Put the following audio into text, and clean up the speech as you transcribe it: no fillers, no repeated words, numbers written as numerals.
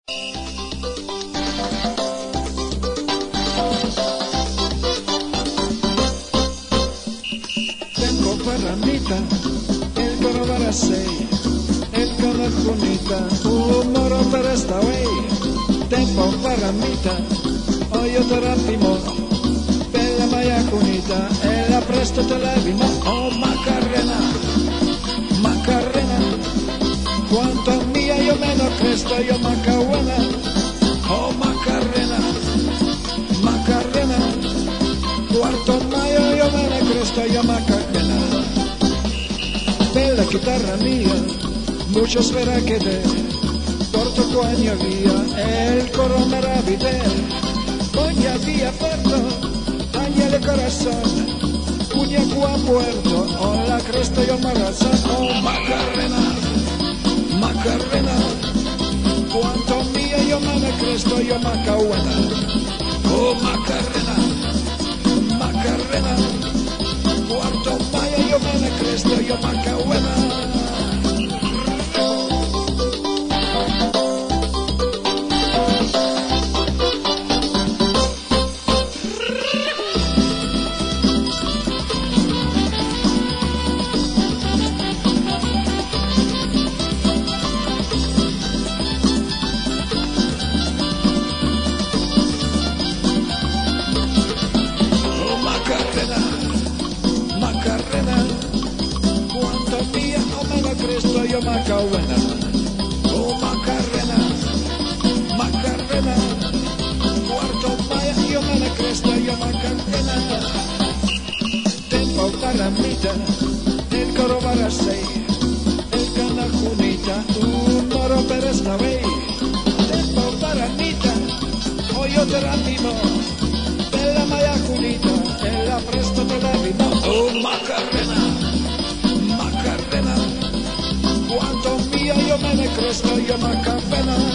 Tempo parranita, el coro para sei, el coro junita, moro per esta way. Tempo parranita, oyo terapimo, bella maya junita, e la presto te la vino. Oh Macarena, Macarena, cuanto mía yo menos cresto, yo Macabuena. Oh Macarena, Macarena, cuarto mayo yo me cresto, yo Macarena. Bella chitarra mía, muchos verá que te porto coño vía, el coro maravide, coña vía puerto, añale corazón, cuña cua puerto, oh la cresta yo marazón. Oh Macarena, Macarena, cuanto mía yo me cresto, yo Macabuena. Oh Macarena, Macarena, cuarto mayo yo me cresto, yo Macabuena. Macarena, cuanto mía no me la cresto, yo Macabuena. Oh Macarena, Macarena, cuarto maya yo me la cresto, yo Macarena. Tempo paramita, el coro para sei, el cana junita, moro per esta vez. Tempo paramita, oyo terapimo, bella maya junita, e la presto te la vino. Oh Macarena, Macarena, cuanto mía yo me cresto, yo Macarena.